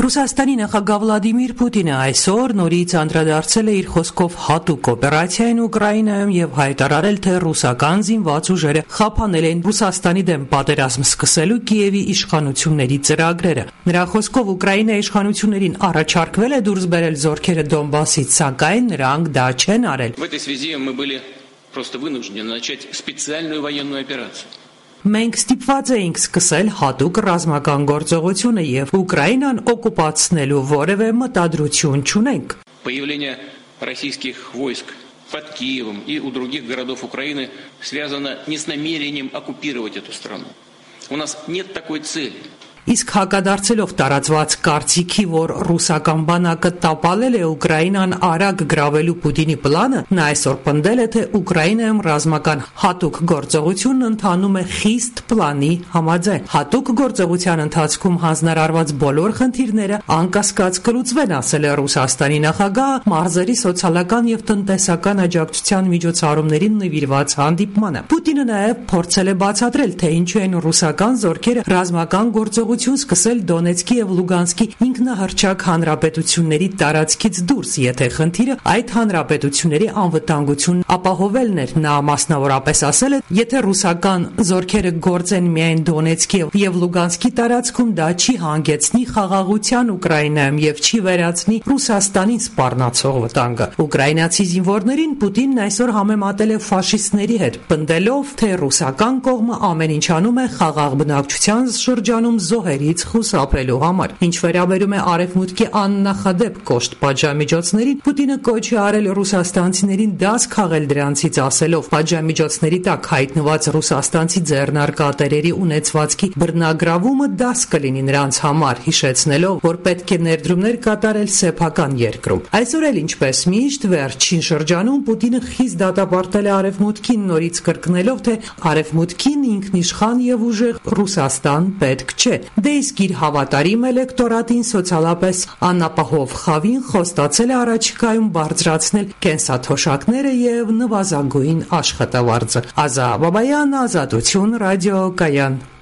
Ռուսաստանի նախագահ Վլադիմիր Պուտինը այսօր նորից անդրադարձել է իր խոսքով հատուկ օպերացիային Ուկրաինայում եւ հայտարարել, թե ռուսական զինված ուժերը խափանել են Ռուսաստանի դեմ պատերազմ սկսելու Կիևի իշխանությունների ծրագրերը։ Նրա խոսքով Ուկրաինայի իշխանություններին առաջարկվել է դուրս բերել զորքերը Դոնբասից, սակայն նրանք դա չեն արել։ В этой связи мы были просто вынуждены начать специальную военную операцию. Մենք ստիպված էինք սկսել հատուկ ռազմական գործողությունը եւ Ուկրաինան օկուպացնելու որևէ մտադրություն չունենք։ Появление российских войск под Киевом и у других городов Украины связано не с намерением оккупировать эту страну. У нас нет такой цели. Իսկ հակադարձելով տարածված կարծիքի, որ ռուսական բանակը տապալել է Ուկրաինան արագ գրավելու Պուտինի պլանը, նա այսօր պնդել է, թե Ուկրաինայում ռազմական հատուկ գործողությունն ընթանում է խիստ պլանի համաձայն։ Հատուկ գործողության ընթացքում հանձնարարված բոլոր խնդիրները անկասկած կլուծվեն, ասել է Ռուսաստանի նախագահը մարզերի սոցիալական եւ տնտեսական աջակցության միջոցառումներին նվիրված հանդիպմանը։ Պուտինը նաեւ փորձել է բացատրել, թե ինչու են ռուսական զորքերը ռազմական գործողություն սկսել Դոնեցկի եւ Լուգանսկի ինքնահռչակ հանրապետությունների տարածքից դուրս, եթե խնդիրը այդ հանրապետությունների անվտանգությունն ապահովելն էր։ Նա մասնավորապես ասել է, եթե ռուսական զորքերը գործեն միայն Դոնեցկի եւ Լուգանսկի տարածքում, դա չի հանգեցնի խաղաղության Ուկրաինայում եւ չի վերացնի Ռուսաստանին սպառնացող վտանգը։ Ուկրաինացի զինվորներին Պուտինն այսօր համեմատել է ֆաշիստների հետ, պնդելով, թե ռուսական կողմը ամեն ինչ անում է խաղաղ բնակչության շրջանում զոհերից խուսափելու համար։ Ինչ վերաբերում է Արևմուտքի աննախադեպ կոշտ պատժամիջոցներին, Պուտինը կոչ է արել ռուսաստանցիներին դաս քաղել դրանցից, ասելով, պատժամիջոցների տակ հայտնված ռուսաստանցի ձեռնարկատերերի ունեցվածքի բռնագրավումը դաս կլինի նրանց համար, հիշեցնելով, որ պետք է ներդրումներ կատարել սեփական երկրում։ Այսօր էլ ինչպես միշտ վերջին շրջանում Պուտինը խիստ դատապարտել է Արևմուտքին, նորից կրկնելով, թե Արևմուտքին ինքնիշխան եւ ուժեղ Ռուսաստան պետք չէ։ Դե իսկ իր հավատարիմ էլեկտորատին սոցիալապես անապահով խավին խոստացել է առաջիկայում բարձրացնել կենսաթոշակները եւ նվազագույն աշխատավարձը։ Ազա Բաբայան, Ազատություն, ռադիո Կայան։